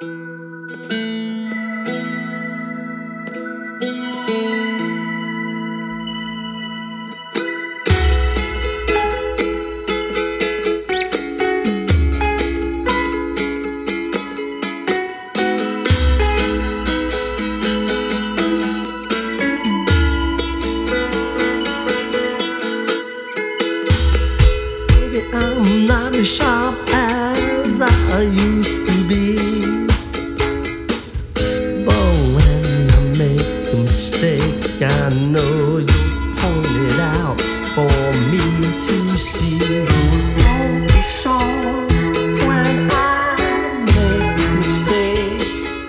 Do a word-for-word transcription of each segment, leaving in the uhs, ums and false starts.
I'm not as sharp as I used to be, but when I make a mistake, I know you point it out for me to see. Only so when I make a mistake,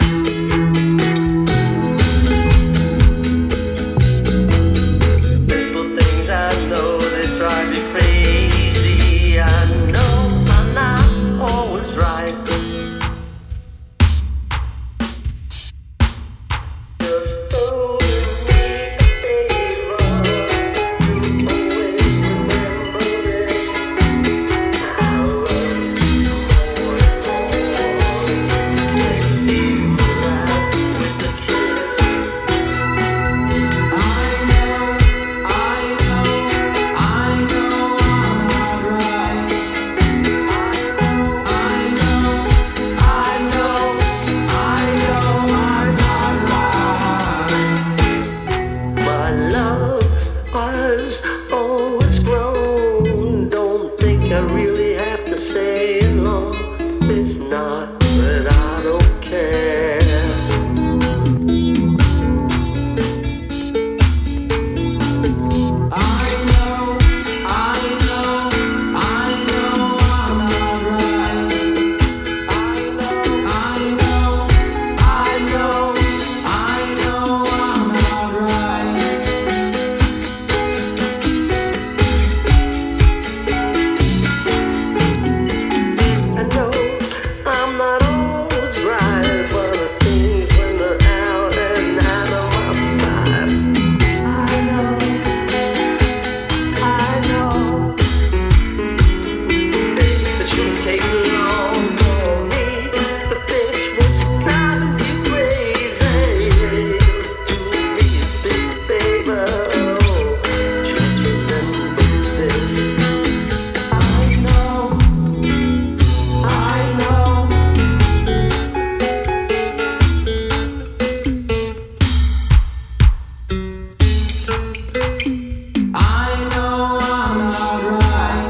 simple things I know they drive me crazy. I know I'm not always right. Just do me a favor. Always remember this. I love you more and more. Let's see you laugh with a kiss. I know, I know, I know I'm not right. I know, I know, I know I'm not right. My love was always grown. Don't think I really have to say it long. It's not that I don't care. I know, I know, I know I'm not right. I know, I know, I know, I know I'm not right. I know I'm not always right, but the things when they're out and out of my sight. I know, I know. It shouldn't take long for me to fix what's driving you crazy. Do me a big favor. Just remember this. I know, I know. I know I'm not right.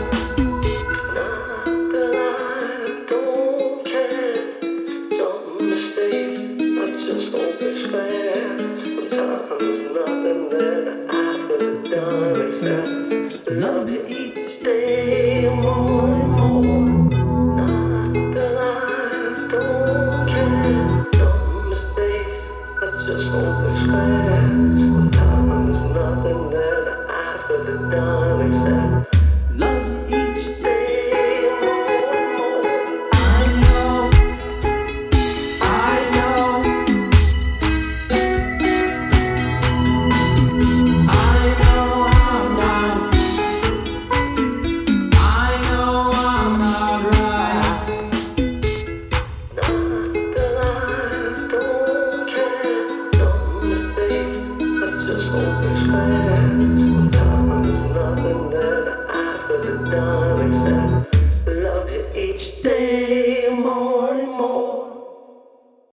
Not that I don't care. Some mistakes I just don't despair. Sometimes there's nothing that I could have done.